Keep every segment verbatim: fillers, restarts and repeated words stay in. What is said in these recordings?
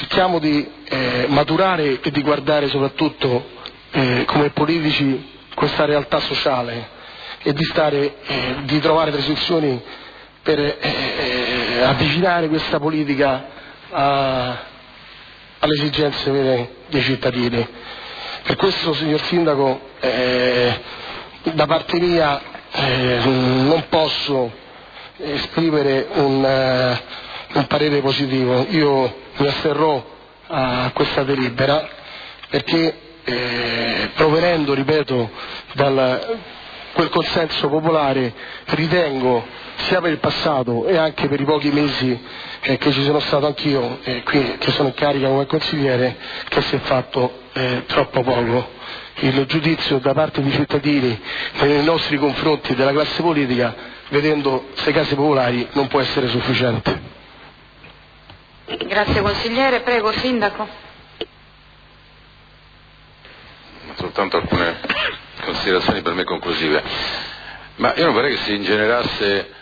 cerchiamo di eh, maturare e di guardare soprattutto eh, come politici questa realtà sociale e di, stare, eh, di trovare delle soluzioni per eh, avvicinare questa politica a, alle esigenze vere dei cittadini. Per questo, signor Sindaco, eh, da parte mia eh, non posso esprimere un, uh, un parere positivo. Io mi asterrò a questa delibera perché eh, provenendo, ripeto, dal quel consenso popolare, ritengo sia per il passato e anche per i pochi mesi eh, che ci sono stato anch'io eh, qui, che sono in carica come consigliere, che si è fatto eh, troppo poco. Il giudizio da parte dei cittadini nei nostri confronti della classe politica, vedendo queste case popolari, non può essere sufficiente. Grazie consigliere, prego Sindaco. Soltanto alcune considerazioni per me conclusive, ma io non vorrei che si ingenerasse,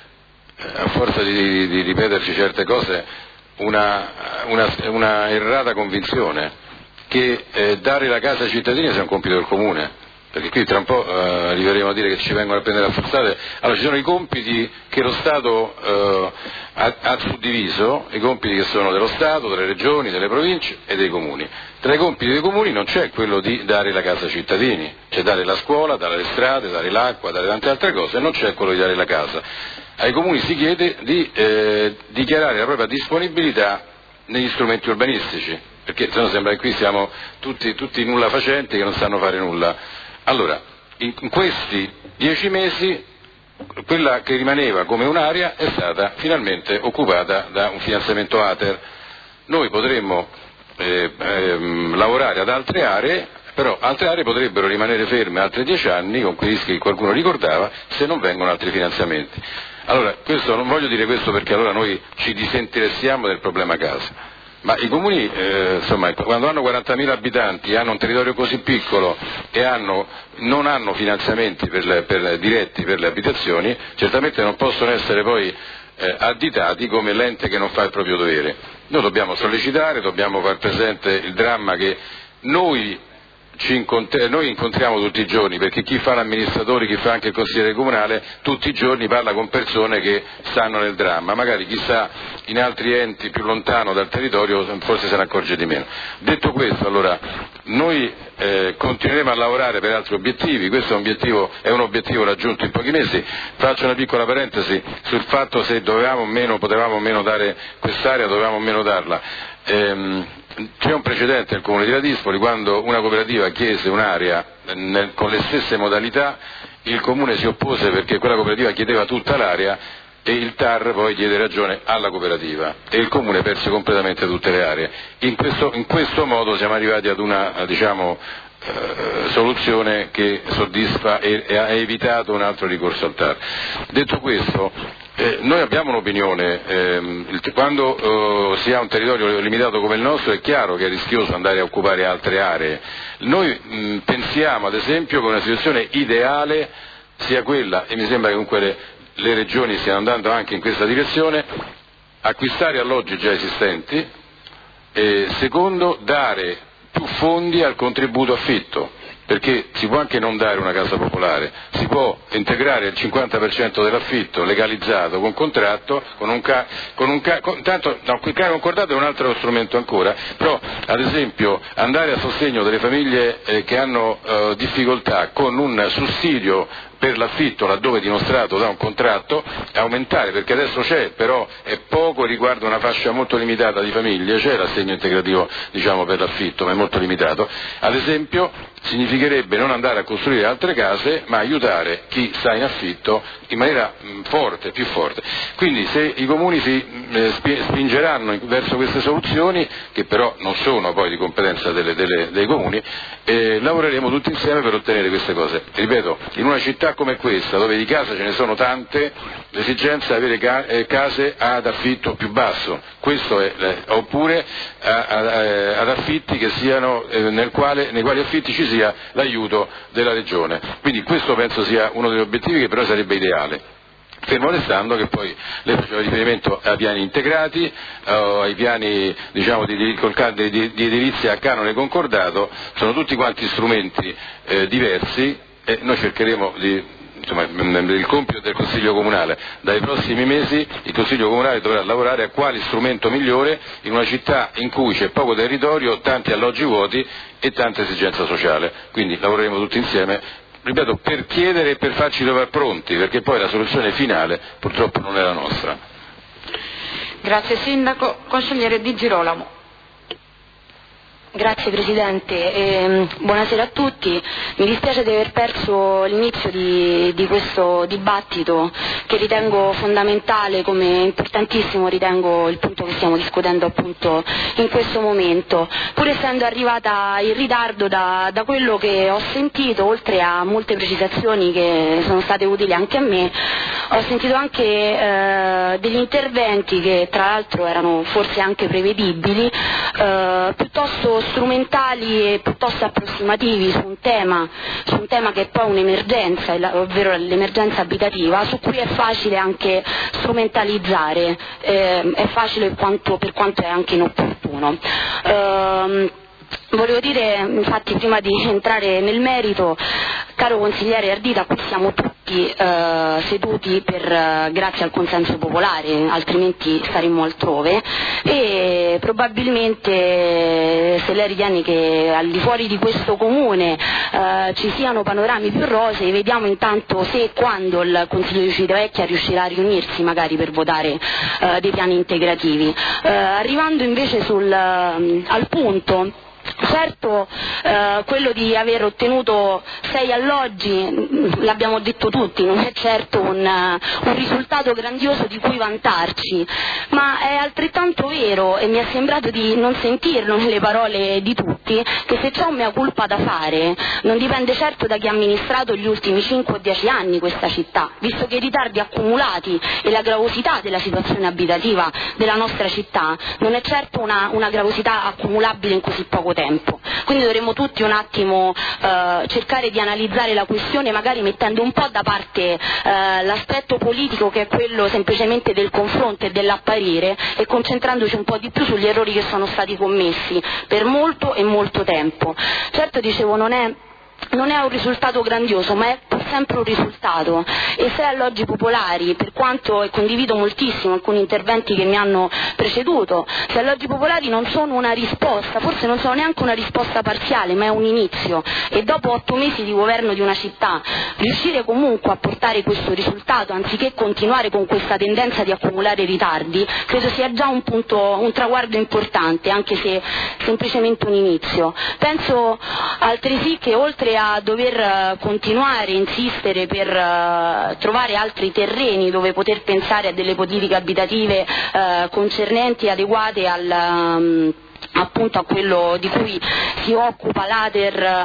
a forza di, di ripeterci certe cose, una, una, una errata convinzione che eh, dare la casa ai cittadini sia un compito del comune, perché qui tra un po' eh, arriveremo a dire che ci vengono a prendere a forzate. Allora ci sono i compiti che lo Stato eh, ha, ha suddiviso, i compiti che sono dello Stato, delle regioni, delle province e dei comuni. Tra i compiti dei comuni non c'è quello di dare la casa ai cittadini, c'è dare la scuola, dare le strade, dare l'acqua, dare tante altre cose, non c'è quello di dare la casa. Ai comuni si chiede di eh, dichiarare la propria disponibilità negli strumenti urbanistici, perché se no sembra che qui siamo tutti, tutti nulla facenti che non sanno fare nulla. Allora, in questi dieci mesi quella che rimaneva come un'area è stata finalmente occupata da un finanziamento ATER. Noi potremmo eh, ehm, lavorare ad altre aree, però altre aree potrebbero rimanere ferme altri dieci anni, con quei rischi che qualcuno ricordava, se non vengono altri finanziamenti. Allora, questo, non voglio dire questo perché allora noi ci disinteressiamo del problema casa. Ma i comuni, eh, insomma, quando hanno quarantamila abitanti, hanno un territorio così piccolo e hanno, non hanno finanziamenti per le, per, diretti per le abitazioni, certamente non possono essere poi eh, additati come l'ente che non fa il proprio dovere. Noi dobbiamo sollecitare, dobbiamo far presente il dramma che noi, ci incont- noi incontriamo tutti i giorni, perché chi fa l'amministratore, chi fa anche il consigliere comunale, tutti i giorni parla con persone che stanno nel dramma, magari chissà in altri enti più lontano dal territorio forse se ne accorge di meno. Detto questo, allora, noi eh, continueremo a lavorare per altri obiettivi, questo è un obiettivo, è un obiettivo raggiunto in pochi mesi. Faccio una piccola parentesi sul fatto se dovevamo o meno, potevamo o meno dare quest'area, dovevamo o meno darla. Ehm, C'è un precedente nel comune di Ladispoli, quando una cooperativa chiese un'area nel, con le stesse modalità, il comune si oppose perché quella cooperativa chiedeva tutta l'area e il T A R poi diede ragione alla cooperativa e il comune perse completamente tutte le aree. In questo, in questo modo siamo arrivati ad una, diciamo, eh, soluzione che soddisfa e, e ha evitato un altro ricorso al T A R. Detto questo, Eh, noi abbiamo un'opinione, ehm, il, quando eh, si ha un territorio limitato come il nostro è chiaro che è rischioso andare a occupare altre aree. Noi mh, pensiamo ad esempio che una situazione ideale sia quella, e mi sembra che comunque le, le regioni stiano andando anche in questa direzione, acquistare alloggi già esistenti e secondo dare più fondi al contributo affitto. Perché si può anche non dare una casa popolare, si può integrare il cinquanta per cento dell'affitto legalizzato con contratto, con un ca, con un ca, con, tanto, no, il caro concordato è un altro strumento ancora, però ad esempio andare a sostegno delle famiglie eh, che hanno eh, difficoltà con un sussidio per l'affitto laddove dimostrato da un contratto, aumentare, perché adesso c'è, però è poco, riguarda una fascia molto limitata di famiglie, c'è l'assegno integrativo diciamo per l'affitto, ma è molto limitato. Ad esempio significherebbe non andare a costruire altre case, ma aiutare chi sta in affitto in maniera mh, forte, più forte. Quindi se i comuni si eh, spingeranno in, verso queste soluzioni, che però non sono poi di competenza delle, delle, dei comuni, eh, lavoreremo tutti insieme per ottenere queste cose. Ripeto, in una città come questa, dove di case ce ne sono tante, l'esigenza è avere ca- eh, case ad affitto più basso, questo è, eh, oppure a, a, a, ad affitti che siano, eh, nel quale, nei quali affitti ci sia l'aiuto della regione. Quindi questo penso sia uno degli obiettivi che però sarebbe ideale. fermo restando che poi lei faceva riferimento ai piani integrati, uh, ai piani diciamo, di, di, di, di edilizia a canone concordato, sono tutti quanti strumenti eh, diversi e noi cercheremo di... Insomma, il compito del Consiglio Comunale, dai prossimi mesi il Consiglio Comunale dovrà lavorare a quale strumento migliore in una città in cui c'è poco territorio, tanti alloggi vuoti e tanta esigenza sociale, quindi lavoreremo tutti insieme, ripeto, per chiedere e per farci trovare pronti, perché poi la soluzione finale purtroppo non è la nostra. Grazie Sindaco. Consigliere Di Girolamo. Grazie Presidente, e, buonasera a tutti. Mi dispiace di aver perso l'inizio di, di questo dibattito che ritengo fondamentale, come importantissimo ritengo il punto che stiamo discutendo appunto in questo momento. Pur essendo arrivata in ritardo da, da quello che ho sentito, oltre a molte precisazioni che sono state utili anche a me, ho sentito anche eh, degli interventi che tra l'altro erano forse anche prevedibili, eh, piuttosto strumentali e piuttosto approssimativi su un tema, su un tema che è poi un'emergenza, ovvero l'emergenza abitativa, su cui è facile anche strumentalizzare, eh, è facile quanto, per quanto è anche inopportuno. Eh, Volevo dire, infatti, prima di entrare nel merito, caro consigliere Ardita, qui siamo tutti eh, seduti per, eh, grazie al consenso popolare, altrimenti staremmo altrove, e probabilmente se lei ritiene che al di fuori di questo comune eh, ci siano panorami più rosei, vediamo intanto se e quando il Consiglio di Civitavecchia riuscirà a riunirsi magari per votare eh, dei piani integrativi. Eh, arrivando invece sul, al punto, certo eh, quello di aver ottenuto sei alloggi, l'abbiamo detto tutti, non è certo un, un risultato grandioso di cui vantarci, ma è altrettanto vero, e mi è sembrato di non sentirlo nelle parole di tutti, che se c'è un mea culpa da fare non dipende certo da chi ha amministrato gli ultimi cinque o dieci anni questa città, visto che i ritardi accumulati e la gravosità della situazione abitativa della nostra città non è certo una, una gravosità accumulabile in così poco tempo. Quindi dovremmo tutti un attimo eh, cercare di analizzare la questione, magari mettendo un po' da parte eh, l'aspetto politico, che è quello semplicemente del confronto e dell'apparire, e concentrandoci un po' di più sugli errori che sono stati commessi per molto e molto tempo. Certo, dicevo, non è non è un risultato grandioso, ma è pur sempre un risultato, e se alloggi popolari, per quanto, e condivido moltissimo alcuni interventi che mi hanno preceduto, se alloggi popolari non sono una risposta, forse non sono neanche una risposta parziale, ma è un inizio, e dopo otto mesi di governo di una città riuscire comunque a portare questo risultato, anziché continuare con questa tendenza di accumulare ritardi, credo sia già un punto, un traguardo importante, anche se semplicemente un inizio. Penso altresì che oltre a dover continuare, insistere per uh, trovare altri terreni dove poter pensare a delle politiche abitative uh, concernenti e adeguate al um, appunto a quello di cui si occupa l'A T E R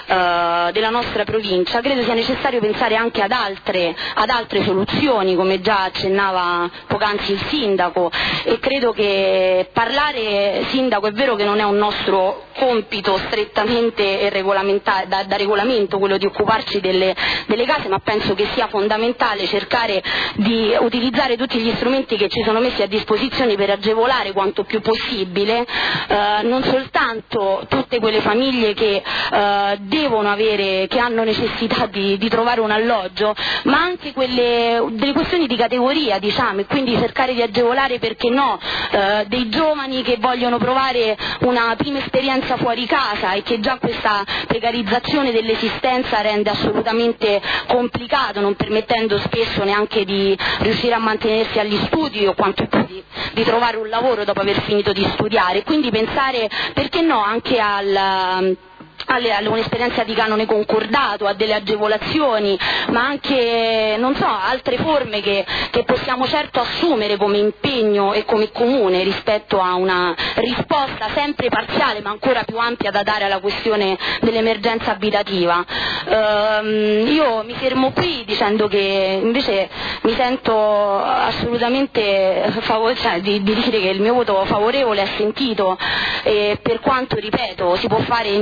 uh, della nostra provincia, credo sia necessario pensare anche ad altre, ad altre soluzioni, come già accennava poc'anzi il Sindaco, e credo che parlare, Sindaco, è vero che non è un nostro compito strettamente regolamentato, da, da regolamento quello di occuparci delle, delle case, ma penso che sia fondamentale cercare di utilizzare tutti gli strumenti che ci sono messi a disposizione per agevolare quanto più possibile eh, non soltanto tutte quelle famiglie che eh, devono avere, che hanno necessità di, di trovare un alloggio, ma anche quelle, delle questioni di categoria, diciamo, e quindi cercare di agevolare, perché no, eh, dei giovani che vogliono provare una prima esperienza fuori casa, e che già questa precarizzazione dell'esistenza rende assolutamente complicato, non permettendo spesso neanche di riuscire a mantenersi agli studi, o quanto più di, di trovare un lavoro dopo aver finito di studiare. Quindi pensare, perché no, anche al a un'esperienza di canone concordato, a delle agevolazioni, ma anche, non so, altre forme che, che possiamo certo assumere come impegno e come comune rispetto a una risposta sempre parziale ma ancora più ampia da dare alla questione dell'emergenza abitativa. Ehm, io mi fermo qui dicendo che invece mi sento assolutamente favore, cioè, di, di dire che il mio voto favorevole è sentito, e per quanto, ripeto, si può fare indubbiamente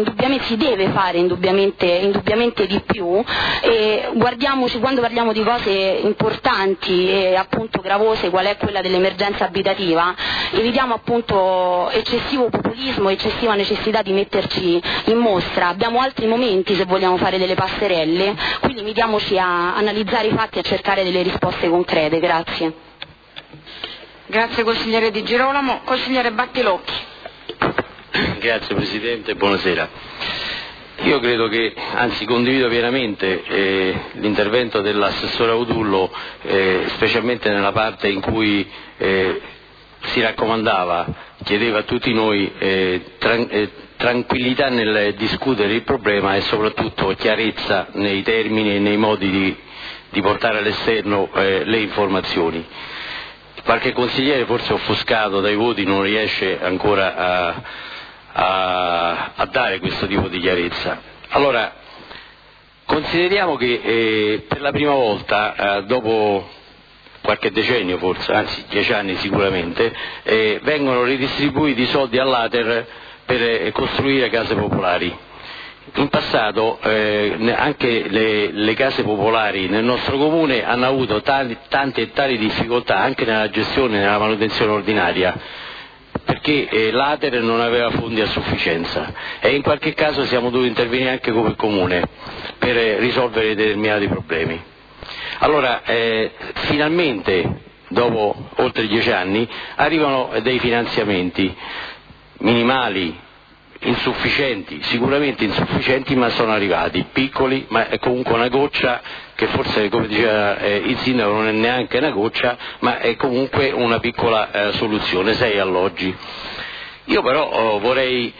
si deve fare indubbiamente, indubbiamente di più, e guardiamoci quando parliamo di cose importanti e appunto gravose, qual è quella dell'emergenza abitativa, evitiamo appunto eccessivo populismo, eccessiva necessità di metterci in mostra. Abbiamo altri momenti se vogliamo fare delle passerelle, quindi limitiamoci a analizzare i fatti e a cercare delle risposte concrete. Grazie. Grazie consigliere Di Girolamo. Consigliere Battilocchi. Grazie Presidente, buonasera. Io credo che, anzi condivido pienamente eh, l'intervento dell'assessore Audullo, eh, specialmente nella parte in cui eh, si raccomandava, chiedeva a tutti noi eh, tran- eh, tranquillità nel discutere il problema e soprattutto chiarezza nei termini e nei modi di, di portare all'esterno eh, le informazioni. Qualche consigliere, forse offuscato dai voti, non riesce ancora a, a, a dare questo tipo di chiarezza. Allora, consideriamo che eh, per la prima volta, eh, dopo qualche decennio forse, anzi dieci anni sicuramente, eh, vengono ridistribuiti i soldi all'Ater per eh, costruire case popolari. In passato eh, anche le, le case popolari nel nostro comune hanno avuto tante, tante e tali difficoltà anche nella gestione e nella manutenzione ordinaria, perché eh, l'Ater non aveva fondi a sufficienza e in qualche caso siamo dovuti intervenire anche come comune per eh, risolvere determinati problemi. Allora eh, finalmente dopo oltre dieci anni arrivano dei finanziamenti minimali, insufficienti, sicuramente insufficienti, ma sono arrivati, piccoli, ma è comunque una goccia che forse, come diceva eh, il sindaco, non è neanche una goccia, ma è comunque una piccola eh, soluzione, sei alloggi. Io però oh, vorrei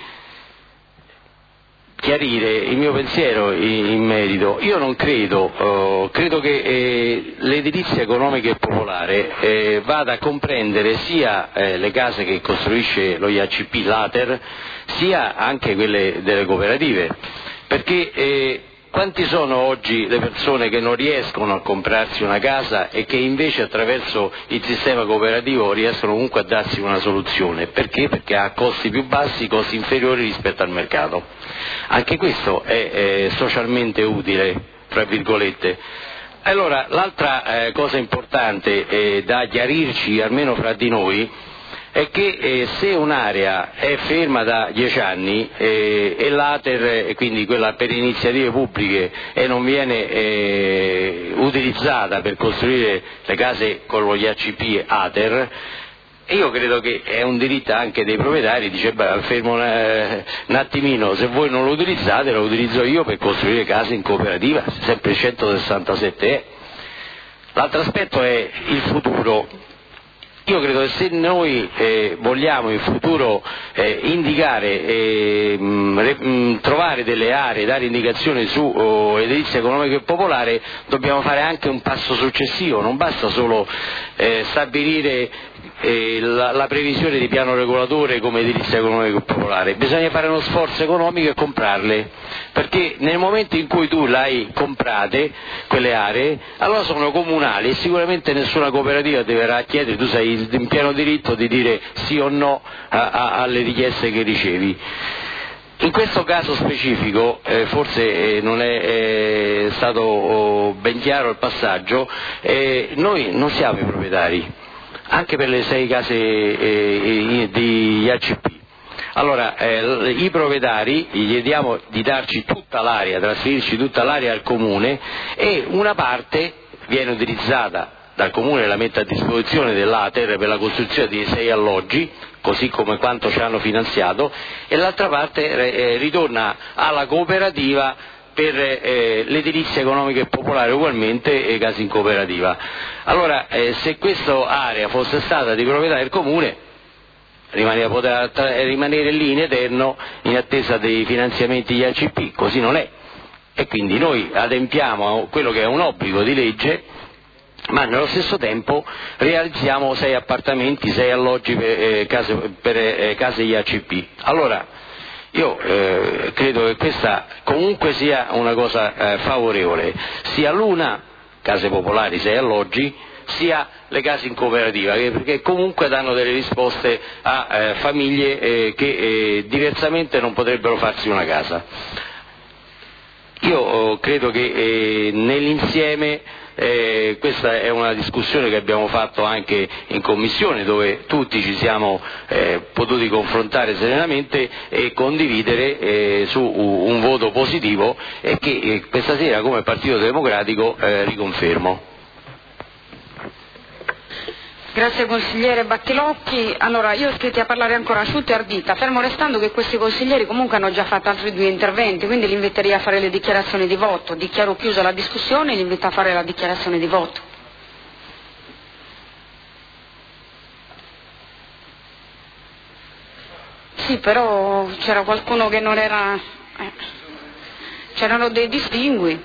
chiarire il mio pensiero in, in merito. Io non credo, oh, credo che eh, l'edilizia economica e popolare eh, vada a comprendere sia eh, le case che costruisce lo I A C P, l'Ater, sia anche quelle delle cooperative, perché eh, quanti sono oggi le persone che non riescono a comprarsi una casa e che invece attraverso il sistema cooperativo riescono comunque a darsi una soluzione? Perché? Perché ha costi più bassi, costi inferiori rispetto al mercato. Anche questo è, è socialmente utile, tra virgolette. Allora, l'altra eh, cosa importante eh, da chiarirci, almeno fra di noi, è che eh, se un'area è ferma da dieci anni eh, e l'Ater, e quindi quella per iniziative pubbliche, e non viene eh, utilizzata per costruire le case con lo I A C P Ater, io credo che è un diritto anche dei proprietari, dice beh, fermo un, eh, un attimino, se voi non lo utilizzate lo utilizzo io per costruire case in cooperativa, sempre centosessantasette è. L'altro aspetto è il futuro. Io credo che se noi eh, vogliamo in futuro eh, indicare, eh, mh, re, mh, trovare delle aree, dare indicazioni su oh, edilizia economica e popolare, dobbiamo fare anche un passo successivo, non basta solo eh, stabilire eh, la, la previsione di piano regolatore come edilizia economica e popolare, bisogna fare uno sforzo economico e comprarle, perché nel momento in cui tu le hai comprate quelle aree, allora sono comunali e sicuramente nessuna cooperativa ti verrà a chiedere, tu sei in pieno diritto di dire sì o no a, a, alle richieste che ricevi. In questo caso specifico, eh, forse eh, non è, è stato oh, ben chiaro il passaggio, eh, noi non siamo i proprietari, anche per le sei case eh, di I A C P. Allora, eh, i proprietari gli chiediamo di darci tutta l'area, trasferirci tutta l'area al comune, e una parte viene utilizzata dal comune, la mette a disposizione dell'Ater per la costruzione di sei alloggi, così come quanto ci hanno finanziato, e l'altra parte eh, ritorna alla cooperativa per eh, l'edilizia economica e popolare, ugualmente e casi in cooperativa. Allora, eh, se questa area fosse stata di proprietà del comune, rimaneva, poteva rimanere lì in eterno in attesa dei finanziamenti I A C P, così non è, e quindi noi adempiamo a quello che è un obbligo di legge, ma nello stesso tempo realizziamo sei appartamenti, sei alloggi per, eh, case, per eh, case I A C P. Allora, io eh, credo che questa comunque sia una cosa eh, favorevole, sia l'una, case popolari, sei alloggi, sia le case in cooperativa, perché comunque danno delle risposte a eh, famiglie eh, che eh, diversamente non potrebbero farsi una casa. Io oh, credo che eh, nell'insieme eh, questa è una discussione che abbiamo fatto anche in commissione, dove tutti ci siamo eh, potuti confrontare serenamente e condividere eh, su un voto positivo, e che eh, questa sera come Partito Democratico eh, riconfermo. Grazie consigliere Battilocchi. Allora, io ho iscritti a parlare ancora Asciutto e Ardita, fermo restando che questi consiglieri comunque hanno già fatto altri due interventi, quindi li inviterei a fare le dichiarazioni di voto. Dichiaro chiusa la discussione e li invito a fare la dichiarazione di voto. Sì, però c'era qualcuno che non era... Eh. C'erano dei distingui.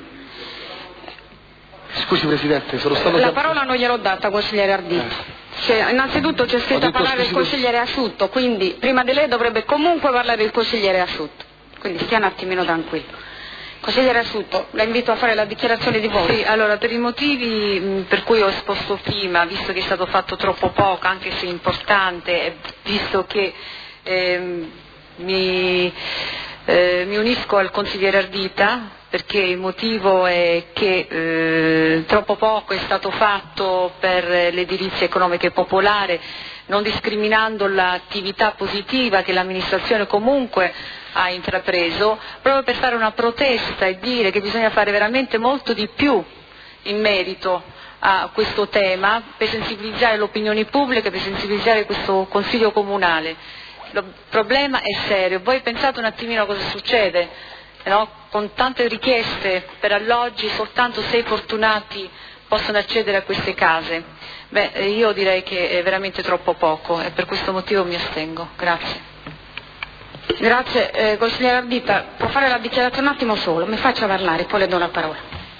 Scusi Presidente, sono stato... La già... parola non gliel'ho data, consigliere Ardita. Eh. Cioè, innanzitutto c'è scritto a parlare il consigliere Asciutto, quindi prima di lei dovrebbe comunque parlare il consigliere Asciutto. Quindi stia un attimino tranquillo. Consigliere Asciutto, la invito a fare la dichiarazione di voto. Sì, allora per i motivi mh, per cui ho esposto prima, visto che è stato fatto troppo poco, anche se importante, visto che ehm, mi, eh, mi unisco al consigliere Ardita, perché il motivo è che eh, troppo poco è stato fatto per l'edilizia economica e popolare, non discriminando l'attività positiva che l'amministrazione comunque ha intrapreso, proprio per fare una protesta e dire che bisogna fare veramente molto di più in merito a questo tema, per sensibilizzare l'opinione pubblica, per sensibilizzare questo Consiglio Comunale. Il problema è serio. Voi pensate un attimino a cosa succede? No? Con tante richieste per alloggi, soltanto sei fortunati possono accedere a queste case. Beh, io direi che è veramente troppo poco e per questo motivo mi astengo. Grazie. Grazie. Eh, consigliere Ardita, può fare la dichiarazione un attimo solo, mi faccia parlare, poi le do la parola.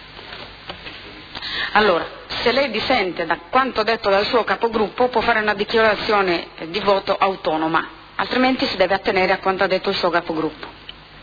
Allora, se lei dissente da quanto detto dal suo capogruppo, può fare una dichiarazione di voto autonoma, altrimenti si deve attenere a quanto ha detto il suo capogruppo.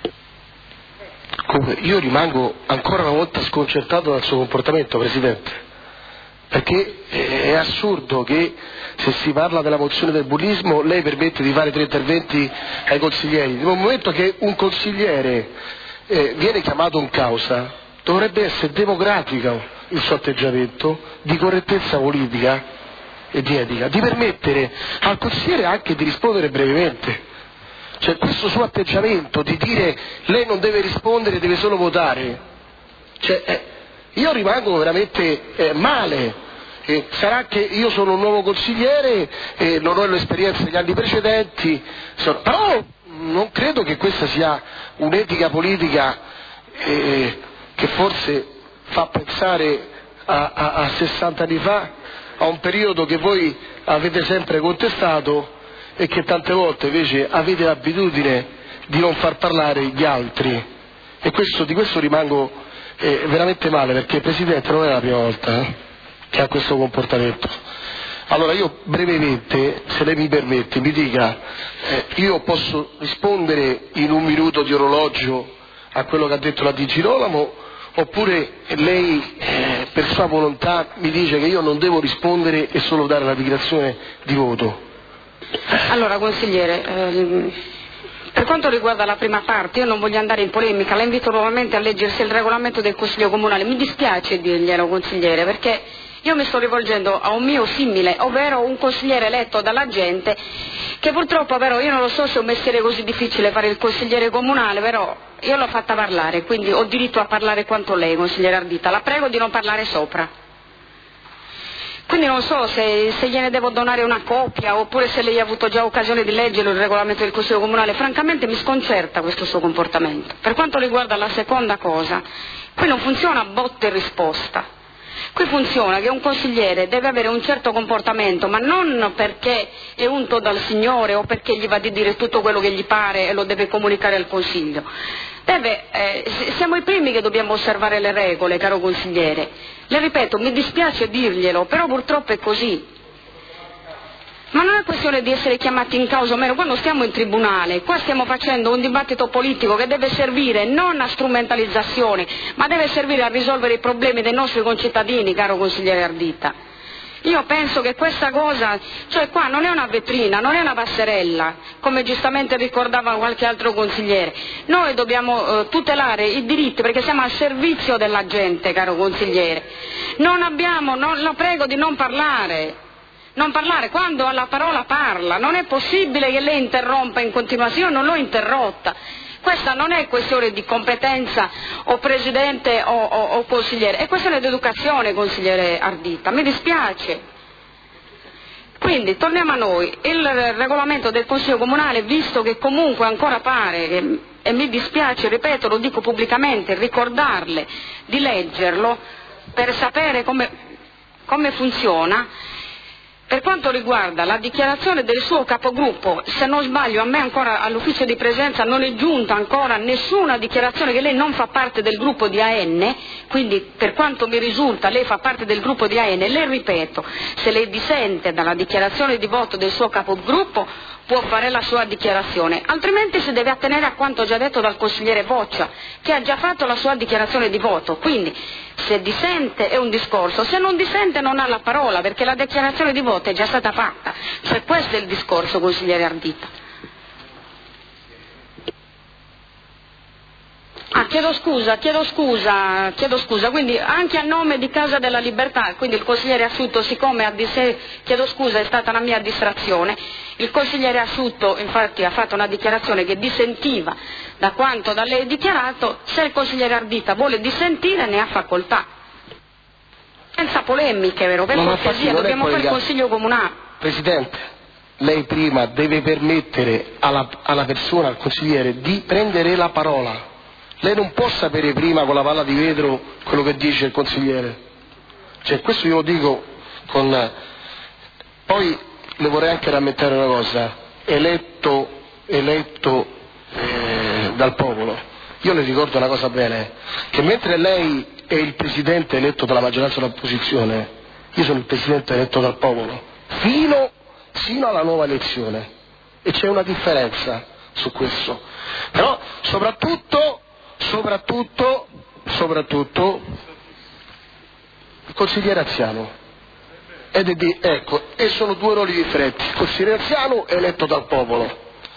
Comunque, io rimango ancora una volta sconcertato dal suo comportamento, Presidente, perché è assurdo che se si parla della mozione del bullismo lei permette di fare tre interventi ai consiglieri. Nel momento che un consigliere eh, viene chiamato in causa, dovrebbe essere democratico il suo atteggiamento, di correttezza politica e di etica, di permettere al consigliere anche di rispondere brevemente. Cioè questo suo atteggiamento di dire lei non deve rispondere, deve solo votare, cioè, eh, io rimango veramente eh, male. Eh, sarà che io sono un nuovo consigliere e eh, non ho l'esperienza degli anni precedenti, sono... però non credo che questa sia un'etica politica eh, che forse fa pensare a, a, a sessanta anni fa, a un periodo che voi avete sempre contestato e che tante volte invece avete l'abitudine di non far parlare gli altri, e questo, di questo rimango eh, veramente male, perché Presidente non è la prima volta eh, che ha questo comportamento. Allora io brevemente, se lei mi permette, mi dica, eh, io posso rispondere in un minuto di orologio a quello che ha detto la Di Girolamo, oppure lei eh, per sua volontà mi dice che io non devo rispondere e solo dare la dichiarazione di voto? Allora consigliere, ehm, per quanto riguarda la prima parte io non voglio andare in polemica, la invito nuovamente a leggersi il regolamento del Consiglio Comunale. Mi dispiace dirglielo consigliere, perché io mi sto rivolgendo a un mio simile, ovvero un consigliere eletto dalla gente, che purtroppo però io non lo so se è un mestiere così difficile fare il consigliere comunale, però io l'ho fatta parlare, quindi ho diritto a parlare quanto lei, consigliere Ardita. La prego di non parlare sopra. Quindi non so se, se gliene devo donare una copia oppure se lei ha avuto già occasione di leggere il regolamento del Consiglio Comunale. Francamente mi sconcerta questo suo comportamento. Per quanto riguarda la seconda cosa, qui non funziona botta e risposta. Qui funziona che un consigliere deve avere un certo comportamento, ma non perché è unto dal Signore o perché gli va di dire tutto quello che gli pare e lo deve comunicare al Consiglio. Deve, eh, siamo i primi che dobbiamo osservare le regole, caro consigliere. Le ripeto, mi dispiace dirglielo, però purtroppo è così. Ma non è questione di essere chiamati in causa o meno, qua non stiamo in tribunale, qua stiamo facendo un dibattito politico che deve servire non a strumentalizzazione, ma deve servire a risolvere i problemi dei nostri concittadini, caro consigliere Ardita. Io penso che questa cosa, cioè qua non è una vetrina, non è una passerella, come giustamente ricordava qualche altro consigliere. Noi dobbiamo eh, tutelare i diritti perché siamo al servizio della gente, caro consigliere. Non abbiamo, non, lo prego di non parlare, non parlare, quando ha la parola parla, non è possibile che lei interrompa in continuazione, non l'ho interrotta. Questa non è questione di competenza o presidente o, o, o consigliere, è questione di educazione, consigliere Ardita, mi dispiace. Quindi torniamo a noi, il regolamento del Consiglio Comunale, visto che comunque ancora pare, che, e mi dispiace, ripeto, lo dico pubblicamente, ricordarle di leggerlo per sapere come, come funziona. Per quanto riguarda la dichiarazione del suo capogruppo, se non sbaglio a me ancora all'ufficio di presenza non è giunta ancora nessuna dichiarazione che lei non fa parte del gruppo di A N, quindi per quanto mi risulta lei fa parte del gruppo di A N, le ripeto, se lei dissente dalla dichiarazione di voto del suo capogruppo può fare la sua dichiarazione, altrimenti si deve attenere a quanto già detto dal consigliere Boccia, che ha già fatto la sua dichiarazione di voto, quindi se dissente è un discorso, se non dissente non ha la parola, perché la dichiarazione di voto è già stata fatta, cioè questo è il discorso, consigliere Ardita. Ah, chiedo scusa, chiedo scusa, chiedo scusa, quindi anche a nome di Casa della Libertà, quindi il consigliere Asciutto, siccome ha disse, chiedo scusa, è stata una mia distrazione, il consigliere Asciutto infatti ha fatto una dichiarazione che dissentiva da quanto da lei dichiarato, se il consigliere Ardita vuole dissentire ne ha facoltà. Senza polemiche, vero? Per cortesia, dobbiamo fare il Consiglio Comunale. Presidente, lei prima deve permettere alla, alla persona, al consigliere, di prendere la parola. Lei non può sapere prima con la palla di vetro quello che dice il consigliere. Cioè, questo io lo dico con... Poi le vorrei anche rammentare una cosa, eletto, eletto eh, dal popolo. Io le ricordo una cosa bene, che mentre lei è il presidente eletto dalla maggioranza dell'opposizione, io sono il presidente eletto dal popolo, fino, fino alla nuova elezione. E c'è una differenza su questo. Però soprattutto... soprattutto, soprattutto, il consigliere anziano, ed è di, ecco, e sono due ruoli differenti, il consigliere anziano è eletto dal popolo.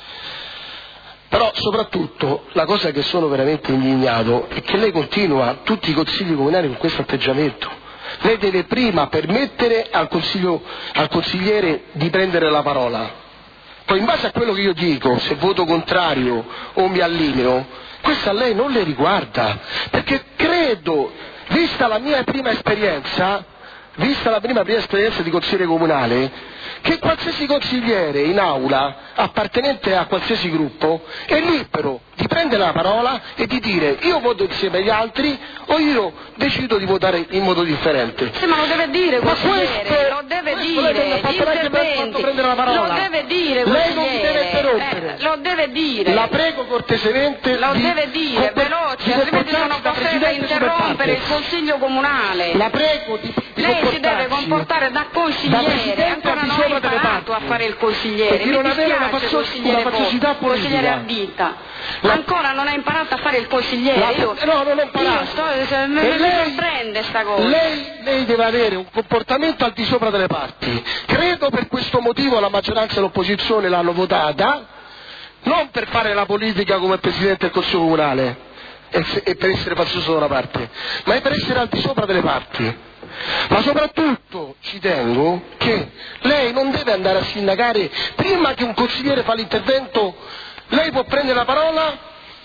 Però soprattutto la cosa che sono veramente indignato è che lei continua tutti i consigli comunali con questo atteggiamento. Lei deve prima permettere al, consiglio, al consigliere di prendere la parola. Poi in base a quello che io dico, se voto contrario o mi allineo, questo a lei non le riguarda, perché credo, vista la mia prima esperienza, vista la prima, prima esperienza di consigliere comunale, che qualsiasi consigliere in aula, appartenente a qualsiasi gruppo, è libero di prendere la parola e di dire io voto insieme agli altri o io decido di votare in modo differente. Sì, ma lo deve dire, consigliere, questo, lo deve questo dire, lei non gli interventi, prendere la parola. lo deve dire, lei non mi deve interrompere. Eh, lo deve dire. La prego cortesemente lo di deve dire, veloce, altrimenti sono costretta a interrompere il Consiglio Comunale. La prego di, di Lei si deve comportare da consigliere, da ancora non è imparato a fare il consigliere, mi non avere una, dispiace, faccio, consigliere, una faziosità politica. Consigliere Ardita, La... ancora non ha imparato a fare il consigliere, La... io, no, non ho imparato. io sto, mi, mi lei, sorprende sta cosa. Lei, lei deve avere un comportamento al di sopra delle parti, credo per questo motivo la maggioranza e l'opposizione l'hanno votata, non per fare la politica come Presidente del Consiglio Comunale e, se, e per essere fazioso da una parte, ma è per essere al di sopra delle parti. Ma soprattutto ci tengo che lei non deve andare a sindacare prima che un consigliere fa l'intervento, lei può prendere la parola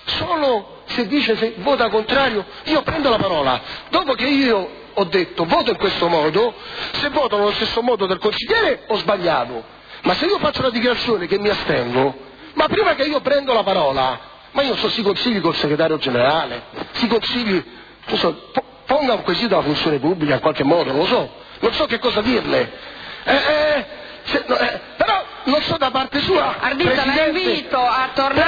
solo se dice se vota contrario, io prendo la parola, dopo che io ho detto voto in questo modo, se voto nello stesso modo del consigliere ho sbagliato, ma se io faccio una dichiarazione che mi astengo, ma prima che io prendo la parola, ma io so si consigli col segretario generale, si consigli, non so, ponga un quesito alla funzione pubblica in qualche modo, non lo so, non so che cosa dirle, eh, eh, se, no, eh, però non so da parte sua, Ardita, la invito a tornare a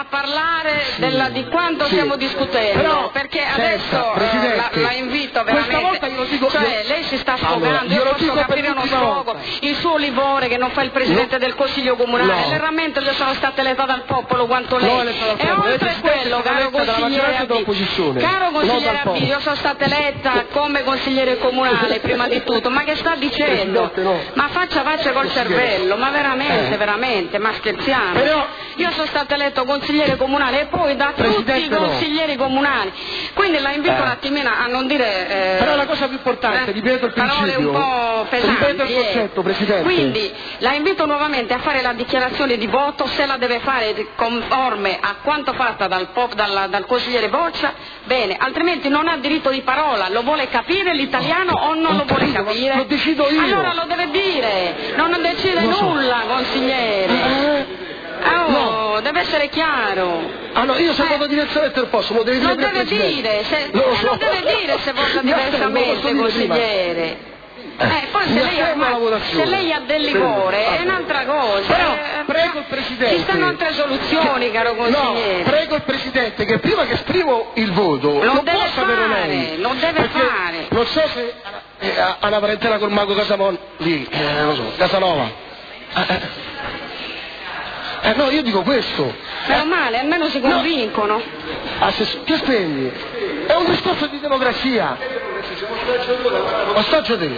a parlare sì. della, di quanto sì. stiamo discutendo, però, perché adesso eh, la, la invito veramente, io dico, cioè io... lei si sta sfogando, allora, io, io posso capire uno sfogo, il suo livore che non fa il Presidente no. del Consiglio Comunale, no. le rammento che sono stata eletta dal popolo quanto lei, no, e oltre quello, caro consigliere Abbi, caro consigliere Abbi, io sono stata eletta come consigliere comunale prima di tutto, ma che sta dicendo? No. Ma faccia faccia col cervello, ma veramente, eh. veramente, ma scherziamo? Però... io sono stata eletto consigliere comunale e poi da tutti i consiglieri no. comunali, quindi la invito eh. un attimino a non dire eh, però la cosa più importante, eh, ripeto il principio, parole un po' pesanti, ripeto il concetto, eh. Presidente, quindi la invito nuovamente a fare la dichiarazione di voto, se la deve fare conforme a quanto fatta dal, dal, dal consigliere Boccia, bene, altrimenti non ha diritto di parola, lo vuole capire l'italiano o non lo vuole capire? Lo decido io. Allora lo deve dire, non decide so. nulla, consigliere. Eh. Oh, no. deve essere chiaro. Ah no, io se eh. voto diversamente non posso, lo deve dire. Lo deve dire, se, lo so. non deve dire se vota diversamente, consigliere. Eh, poi se lei, ha, se lei ha del livore è un'altra cosa. Però eh, prego il Presidente. Ci stanno altre soluzioni, caro consigliere. No, prego il Presidente che prima che esprimo il voto lo lo deve può sapere lei. Lo deve fare. Non so se eh, ha una parentela col mago Casamon lì, eh, non lo so, Casanova. Eh, Eh no, io dico questo. Meno eh, male, almeno si convincono. No. Ah, se, che spegni? È un discorso di democrazia. Ostaggio di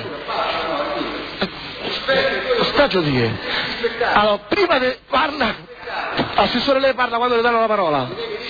Ostaggio di Allora, prima di parla, Assessore lei parla quando le danno la parola.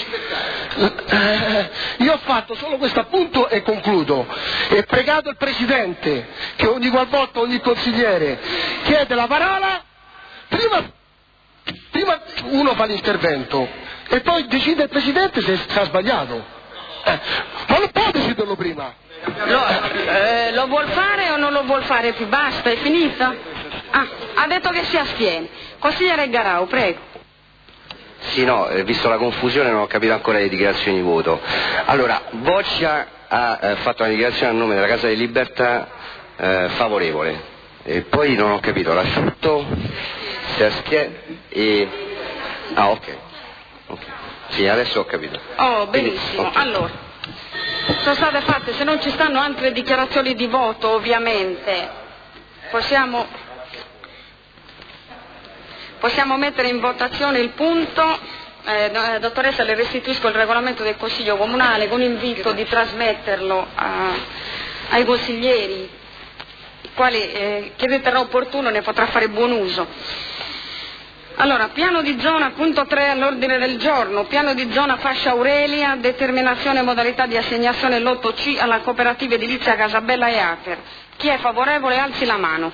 Eh, io ho fatto solo questo appunto e concludo. E pregato il Presidente che ogni qualvolta ogni consigliere chiede la parola, prima Prima uno fa l'intervento e poi decide il Presidente se ha sbagliato. Eh, ma non può deciderlo prima. Lo, eh, lo vuol fare o non lo vuol fare più? Basta, è finita? Ah, ha detto che si astiene. Consigliere Garau, prego. Sì, no, eh, visto la confusione non ho capito ancora le dichiarazioni di voto. Allora, Boccia ha eh, fatto una dichiarazione a nome della Casa di Libertà eh, favorevole. E poi non ho capito, l'asciutto... si astiene e... ah ok, okay. Sì, adesso ho capito. Oh, benissimo. Okay. Allora, sono state fatte, se non ci stanno altre dichiarazioni di voto ovviamente possiamo possiamo mettere in votazione il punto. Eh, dottoressa, le restituisco il regolamento del Consiglio Comunale con invito di trasmetterlo a, ai consiglieri, i quali eh, che riterrà opportuno ne potrà fare buon uso. Allora, piano di zona, punto tre all'ordine del giorno, piano di zona Fascia Aurelia, determinazione e modalità di assegnazione lotto C alla cooperativa edilizia Casabella e Afer. Chi è favorevole alzi la mano.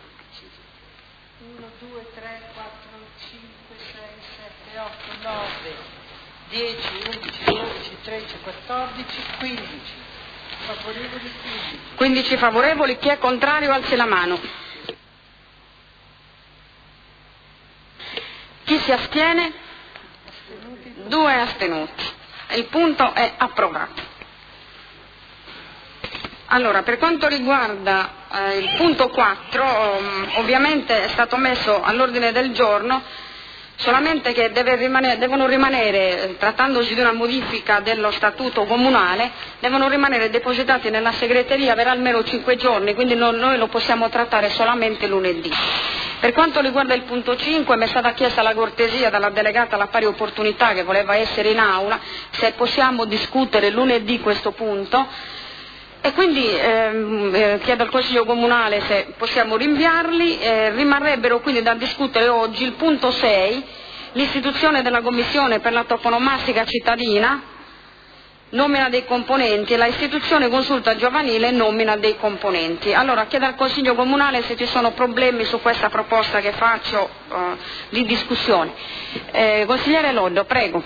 uno, due, tre, quattro, cinque, sei, sette, otto, nove, dieci, undici, dodici, tredici, quattordici, quindici. Favorevoli quindici. quindici favorevoli, chi è contrario alzi la mano. Chi si astiene? Due astenuti. Il punto è approvato. Allora, per quanto riguarda eh, il punto quattro, um, ovviamente è stato messo all'ordine del giorno, solamente che deve rimanere, devono rimanere, trattandosi di una modifica dello statuto comunale, devono rimanere depositati nella segreteria per almeno cinque giorni, quindi non, noi lo possiamo trattare solamente lunedì. Per quanto riguarda il punto cinque, mi è stata chiesta la cortesia dalla delegata alla pari opportunità che voleva essere in aula, se possiamo discutere lunedì questo punto, e quindi ehm, eh, chiedo al Consiglio Comunale se possiamo rinviarli. Eh, rimarrebbero quindi da discutere oggi il punto sei, l'istituzione della Commissione per la toponomastica cittadina, nomina dei componenti, e la istituzione consulta giovanile, nomina dei componenti. Allora chiedo al Consiglio Comunale se ci sono problemi su questa proposta che faccio uh, di discussione. Eh, consigliere Loddo, prego.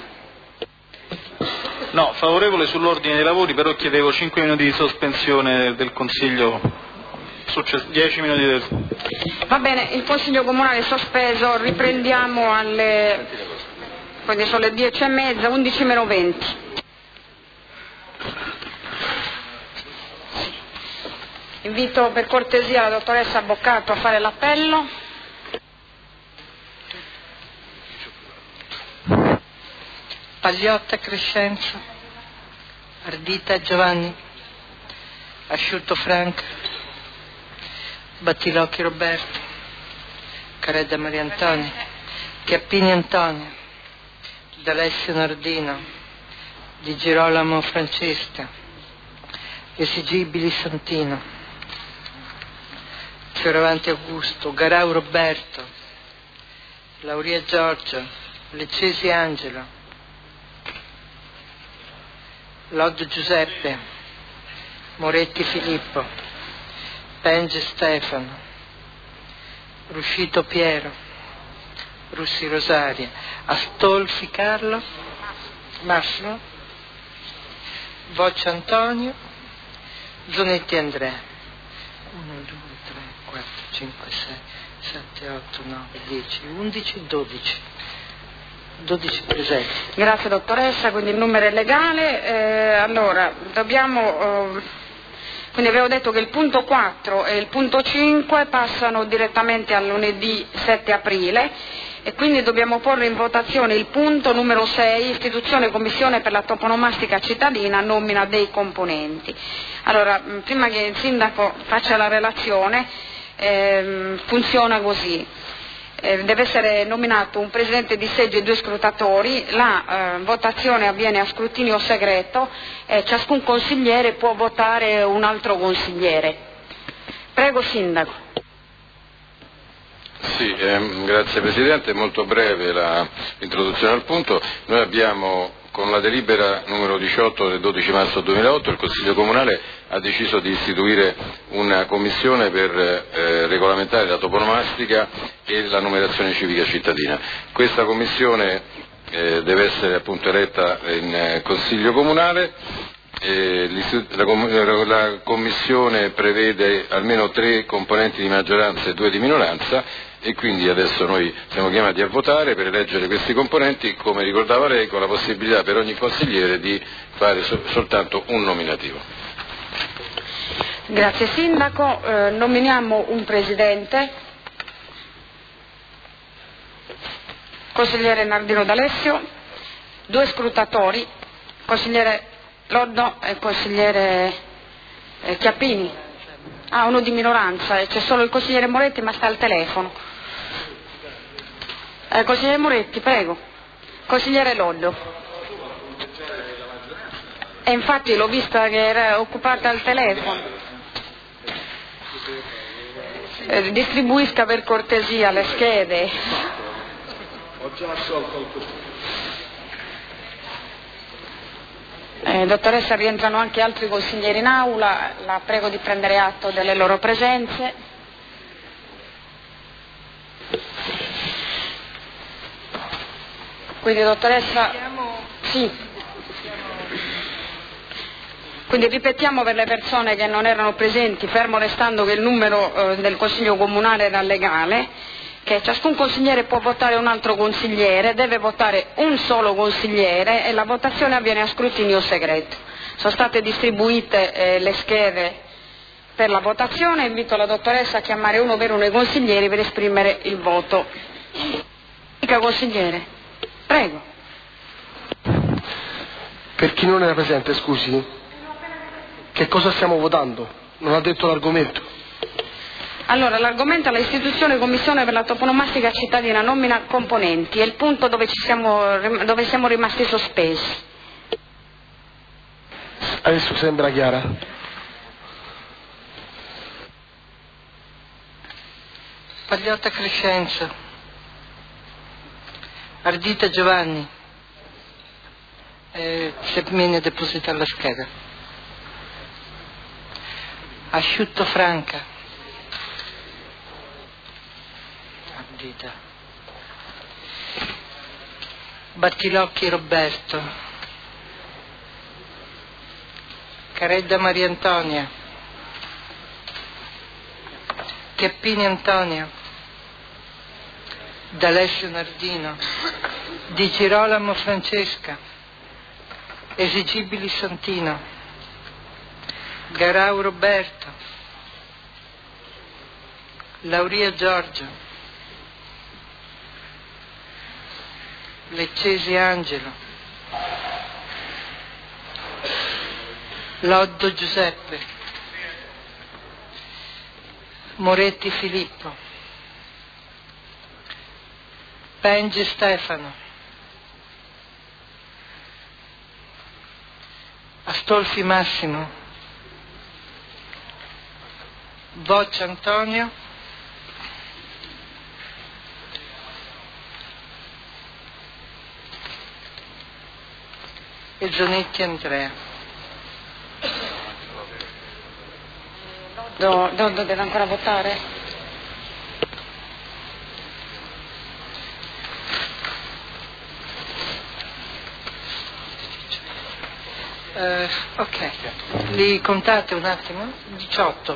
No, favorevole sull'ordine dei lavori, però chiedevo cinque minuti di sospensione del Consiglio, dieci minuti del... Va bene, il Consiglio Comunale è sospeso, riprendiamo alle... quindi sono le dieci e mezza, undici meno venti. Invito per cortesia la dottoressa Boccato a fare l'appello. Pagliotta Crescenzo, Ardita Giovanni, Asciutto Franca, Battilocchi Roberto, Caredda Maria Antonia, Chiappini Antonio, D'Alessio Nardino, Di Girolamo Francesca, Esigibili Santino, Fioravanti Augusto, Garau Roberto, Lauria Giorgio, Leccesi Angelo, Loddo Giuseppe, Moretti Filippo, Penge Stefano, Ruscito Piero, Russi Rosaria, Astolfi Carlo, Massimo, Voccia Antonio, Zonetti Andrea. uno, due, tre, quattro, cinque, sei, sette, otto, nove, dieci, undici, dodici. dodici presenti. Grazie dottoressa, quindi il numero è legale. Eh, allora, dobbiamo, eh, quindi avevo detto che il punto quattro e il punto cinque passano direttamente al lunedì sette aprile e quindi dobbiamo porre in votazione il punto numero sei, istituzione commissione per la toponomastica cittadina, nomina dei componenti. Allora, prima che il sindaco faccia la relazione, eh, funziona così. Deve essere nominato un presidente di seggio e due scrutatori, la eh, votazione avviene a scrutinio segreto e ciascun consigliere può votare un altro consigliere. Prego Sindaco. Sì, ehm, grazie Presidente, molto breve la, l'introduzione al punto. Noi abbiamo con la delibera numero diciotto del dodici marzo duemilaotto il Consiglio Comunale ha deciso di istituire una commissione per eh, regolamentare la toponomastica e la numerazione civica cittadina. Questa commissione eh, deve essere appunto eletta in eh, Consiglio Comunale. Eh, la, la Commissione prevede almeno tre componenti di maggioranza e due di minoranza e quindi adesso noi siamo chiamati a votare per eleggere questi componenti, come ricordava lei, con la possibilità per ogni consigliere di fare so, soltanto un nominativo. Grazie Sindaco, eh, nominiamo un presidente, consigliere Nardino D'Alessio, due scrutatori, consigliere Loddo e consigliere eh, Chiappini. Ah, uno di minoranza, e c'è solo il consigliere Moretti ma sta al telefono. Eh, consigliere Moretti, prego. Consigliere Loddo. E infatti l'ho vista che era occupata al telefono. Eh, distribuisca per cortesia le schede. Ho già assolto il quesito. Eh, dottoressa, rientrano anche altri consiglieri in aula, la prego di prendere atto delle loro presenze. Quindi dottoressa, sì. Quindi ripetiamo per le persone che non erano presenti, fermo restando che il numero eh, del Consiglio Comunale era legale, che ciascun consigliere può votare un altro consigliere, deve votare un solo consigliere e la votazione avviene a scrutinio segreto. Sono state distribuite eh, le schede per la votazione, invito la dottoressa a chiamare uno per uno i consiglieri per esprimere il voto. Dica consigliere, prego. Per chi non era presente, scusi, che cosa stiamo votando? Non ha detto l'argomento. Allora, l'argomento è l'istituzione commissione per la toponomastica cittadina nomina componenti, è il punto dove, ci siamo, dove siamo rimasti sospesi. Adesso sembra chiara. Pagliotta Crescenzo, Ardita Giovanni, eh, se viene depositare la scheda. Asciutto Franca, Ardita, Battilocchi Roberto, Caredda Maria Antonia, Chiappini Antonio, D'Alessio Nardino, Di Girolamo Francesca, Esigibili Santino, Garau Roberto, Lauria Giorgio, Leccesi Angelo, Loddo Giuseppe, Moretti Filippo, Penge Stefano, Astolfi Massimo, Boccia Antonio, e Zonetti Andrea. Do, do, do, deve ancora votare? Uh, ok, li contate un attimo? diciotto.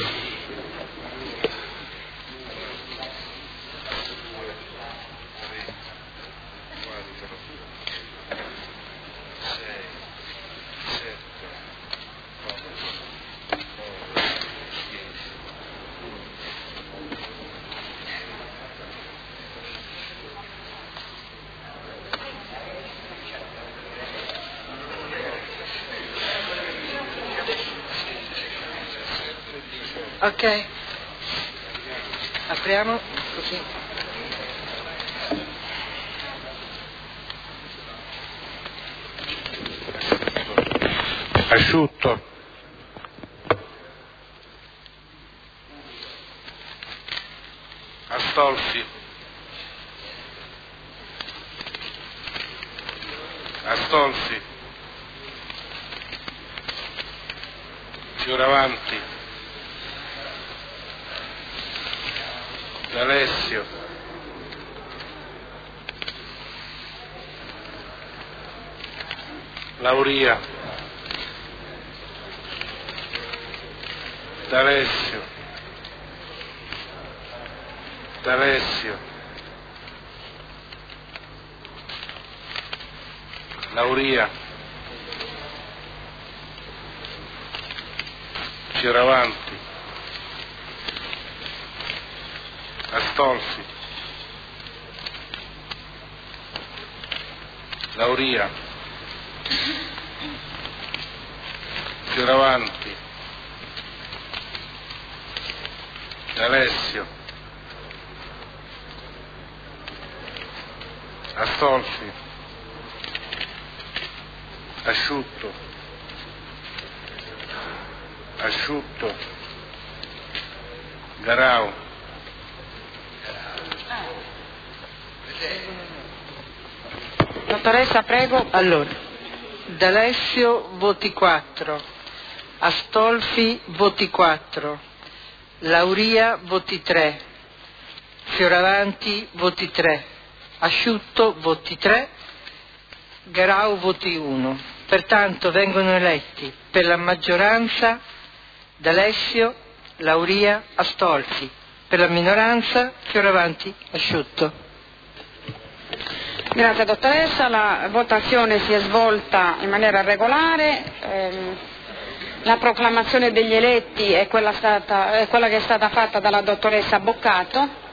Ok, apriamo così. Asciutto, Astolfi, Astolfi, Fioravanti, D'Alessio, Lauria, D'Alessio, D'Alessio, Lauria, Fioravanti, Astolfi, Lauria, Fioravanti, D'Alessio, Astolfi, Asciutto, Asciutto, Garau, Dottoressa, prego. Allora, D'Alessio voti quattro, Astolfi voti quattro, Lauria voti tre, Fioravanti voti tre, Asciutto voti tre, Garau voti uno. Pertanto vengono eletti per la maggioranza D'Alessio, Lauria, Astolfi, per la minoranza Fioravanti, Asciutto. Grazie dottoressa, la votazione si è svolta in maniera regolare, ehm, la proclamazione degli eletti è quella, stata, è quella che è stata fatta dalla dottoressa Boccato.